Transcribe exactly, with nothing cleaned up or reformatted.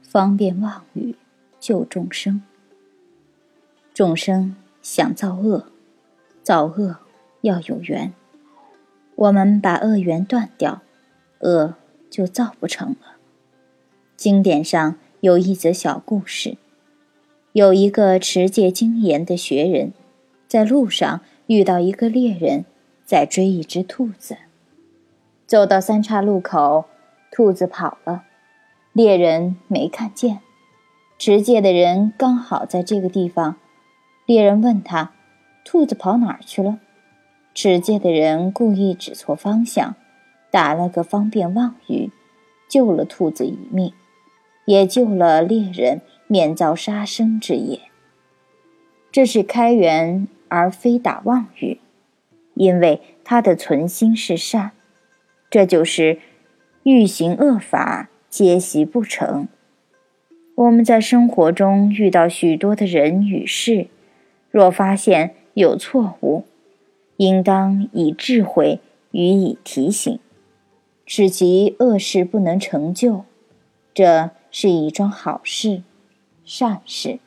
方便妄语，救众生。众生想造恶，造恶要有缘，我们把恶缘断掉，恶就造不成了。经典上有一则小故事，有一个持戒精严的学人，在路上遇到一个猎人在追一只兔子，走到三岔路口，兔子跑了，猎人没看见。持戒的人刚好在这个地方，猎人问他，兔子跑哪儿去了？持戒的人故意指错方向，打了个方便妄语，救了兔子一命，也救了猎人免遭杀生之业。这是开源而非打妄语，因为他的存心是善，这就是欲行恶法，皆习不成。我们在生活中遇到许多的人与事，若发现有错误，应当以智慧予以提醒，使其恶事不能成就，这是一桩好事、善事。